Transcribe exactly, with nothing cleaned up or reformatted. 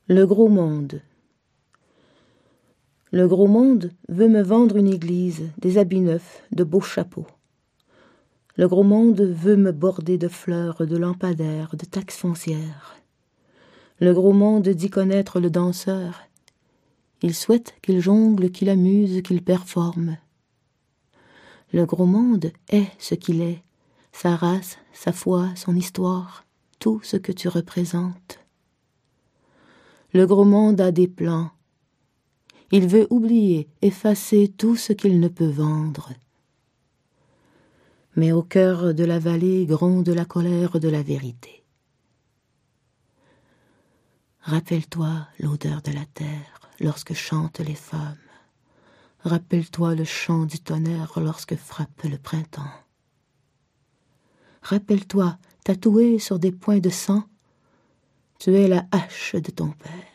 Le gros monde. Le gros monde veut me vendre une église, des habits neufs, de beaux chapeaux. Le gros monde veut me border de fleurs, de lampadaires, de taxes foncières. Le gros monde dit connaître le danseur. Il souhaite qu'il jongle, qu'il amuse, qu'il performe. Le gros monde est ce qu'il est, sa race, sa foi, son histoire, tout ce que tu représentes. Le gros monde a des plans. Il veut oublier, effacer tout ce qu'il ne peut vendre. Mais au cœur de la vallée gronde la colère de la vérité. Rappelle-toi l'odeur de la terre lorsque chantent les femmes. Rappelle-toi le chant du tonnerre lorsque frappe le printemps. Rappelle-toi, tatoué sur des points de sang, tu es la hache de ton père.